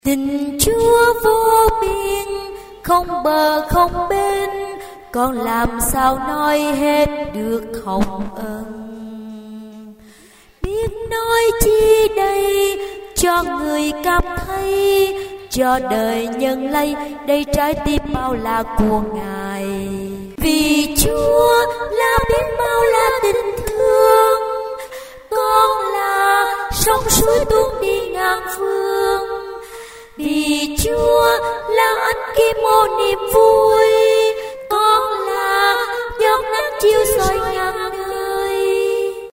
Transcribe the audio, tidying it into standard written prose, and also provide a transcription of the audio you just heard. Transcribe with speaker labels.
Speaker 1: Tình Chúa vô biên, không bờ không bên, con làm sao nói hết được hồng ân. Biết nói chi đây cho người cảm thấy, cho đời nhân lây đây trái tim bao la của Ngài. Vì Chúa là biết bao la tình thương, con là sông suối tuôn đi ngàn phương. Vì Chúa là ánh kim ô niềm vui,